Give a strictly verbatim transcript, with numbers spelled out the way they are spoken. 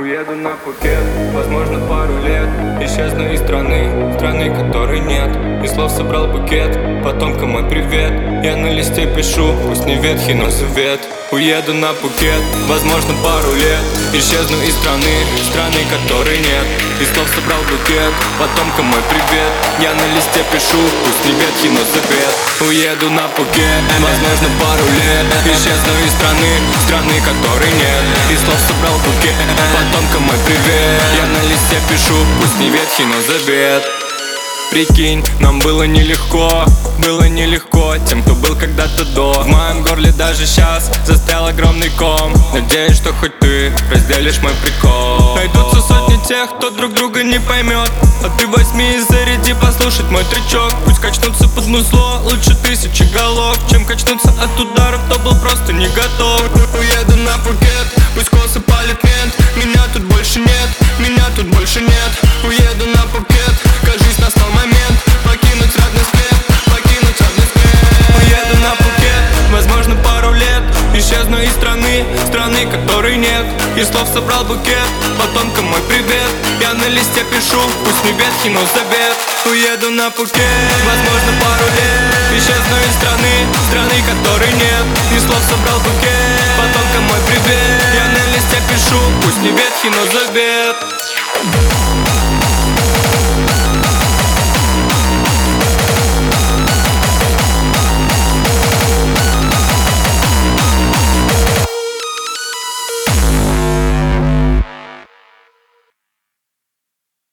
Уеду на Пхукет, возможно пару лет. Исчезну из страны, страны которой нет. И слов собрал букет, потомкам мой привет. Я на листе пишу, пусть не ветхий, но завет. Уеду на Пхукет, возможно пару лет. Исчезну из страны, страны которой нет. И слов собрал букет, потомкам мой привет. Я на листе пишу, пусть не ветхий, но завет. Уеду на Пхукет, возможно пару лет. Исчезну из страны, страны которой нет. И слов собрал букет, потомкам мой привет. Я на листе пишу, пусть не ветхий, но завет. Прикинь, нам было нелегко, было нелегко тем, кто был когда-то до. В моем горле даже сейчас застрял огромный ком. Надеюсь, что хоть ты разделишь мой прикол. Найдутся сотни тех, кто друг друга не поймет. А ты возьми и заряди послушать мой тречок. Пусть качнутся под музло лучше тысячи голов, чем качнуться от ударов, кто был просто не готов. Уеду на Пхукет, пусть косы палит мент. Меня тут больше нет, меня тут больше нет. Уеду на Пхукет, кажись, настал момент покинуть родной след, покинуть родной след. Уеду на Пхукет, возможно пару лет. Исчезну из страны, страны которой нет. И слов собрал букет, потомкам мой привет. Я на листе пишу, пусть не ветхий, но завет. Уеду на Пхукет, возможно пару лет. Исчезну из страны, страны которой нет. И слов собрал букет, потомкам мой привет. Я на листе пишу, пусть не ветхий, но завет.